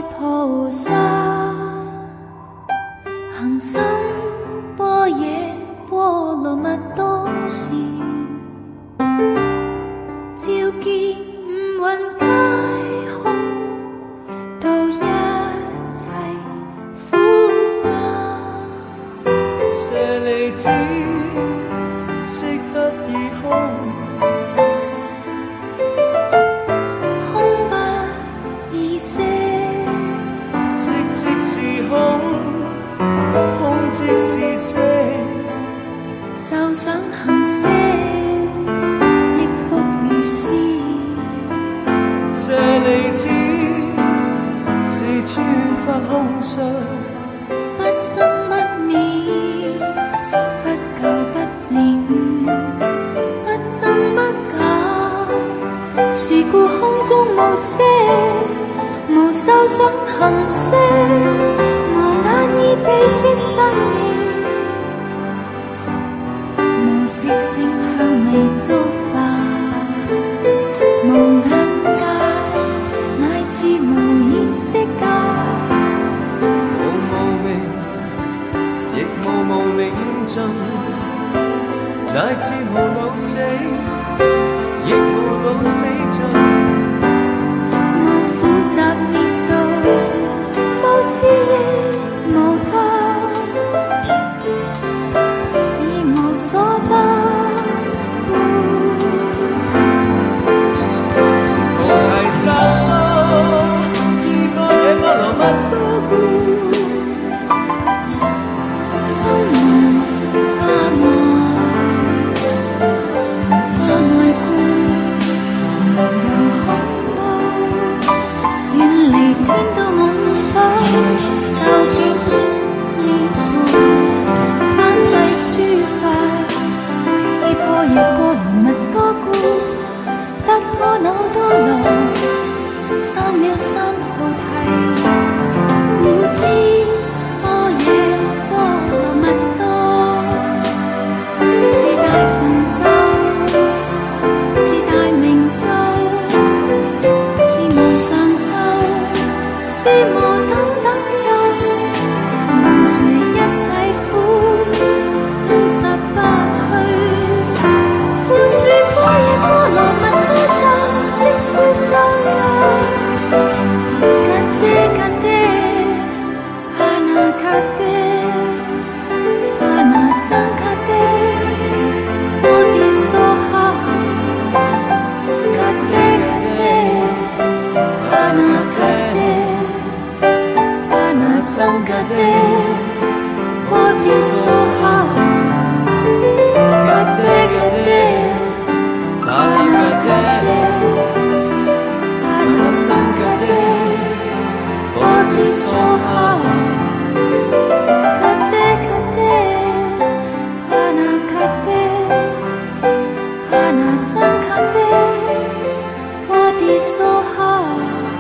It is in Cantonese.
菩萨，行深般若波罗蜜多时，照见五蕴皆空，度一切苦厄。 舍利子，色不异空， 空不异色， 色即是空，空即是色。 受想行识，亦复如是。 舍利子，是诸法空相， 不生不灭，不垢不净，不真不假。是故空中無色，無受想行識，無眼耳鼻舌身意，無色聲香味觸法，無眼界，乃至無意識界。 無無明，亦無明盡，乃至無老死，亦無老死盡。 無苦集滅道，無智亦無得，已無所得故。 菩提薩埵，依般若波羅蜜多故。 心無掛礙，無掛礙故，無有恐怖，遠離天道夢想，究竟涅槃。三世諸法，依般若波羅蜜多故，得阿耨多羅三藐三菩提。故知般若波羅蜜多，是大神咒，是大明咒，是無上咒，是無等等咒，能除一切苦，真實不虛。故說般若波羅蜜多咒，即說咒曰。格爹格爹，阿那卡爹，阿那僧卡爹，波啲娑哈。格爹格爹，阿那卡爹，阿那僧卡爹，波啲娑哈。格爹格爹，阿那卡爹，阿那僧卡爹。波啲娑哈，卡爹卡爹，阿那卡爹，阿那僧卡爹，波啲娑哈。